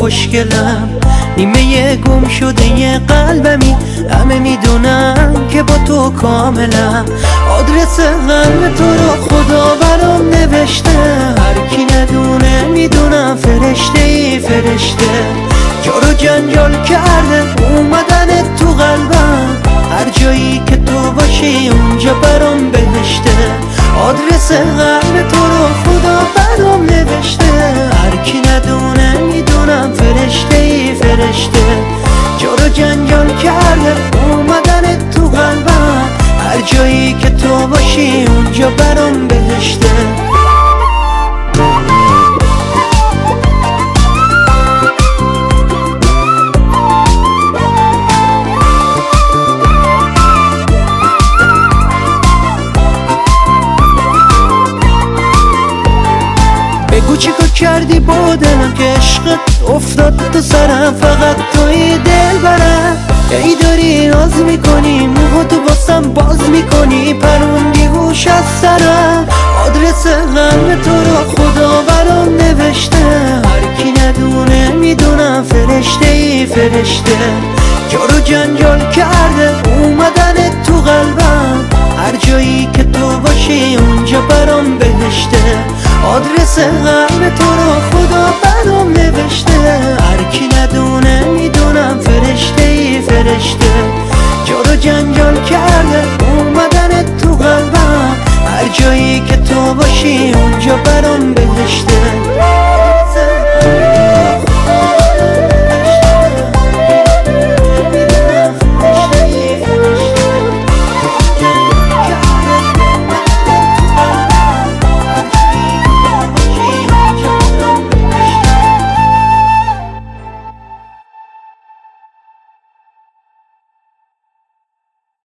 خوشگلم، نیمه گم شده قلبمی. همه میدونم که با تو کاملم. آدرس قلب تو رو خدا برام نوشته، هر کی ندونه میدونم فرشته ای فرشته. جارو جنجال کرده اومدن تو قلبم، هر جایی که تو باشی اونجا برام بهشته. آدرس قلب تو رو خدا برام نوشته، هر کی ندونه میدونم فرشته ای فرشته. جارو جنجال کرده اومدن تو قلبم، هر جایی که تو باشی اونجا برام بهشته. بگو چیکار کردی با دلم که عشقت افتاد تو سرم، فقط توی دل برم. ای داری ناز میکنی، موها تو باسم باز میکنی، پروندی هوش از سرم. آدرس قلب تو رو خدا برام نوشته، هر کی ندونه میدونم فرشته ای فرشته. جارو جنجال کرده اومدن تو قلبم، هر جایی که تو باشی اونجا برام بهشته. آدرس قلب تو رو خدا برام نوشته، هر کی ندونه میدونم فرشته ای فرشته. جارو جنجال کرده اومدن تو قلبم، هر جایی که تو باشی اونجا برام بهشته.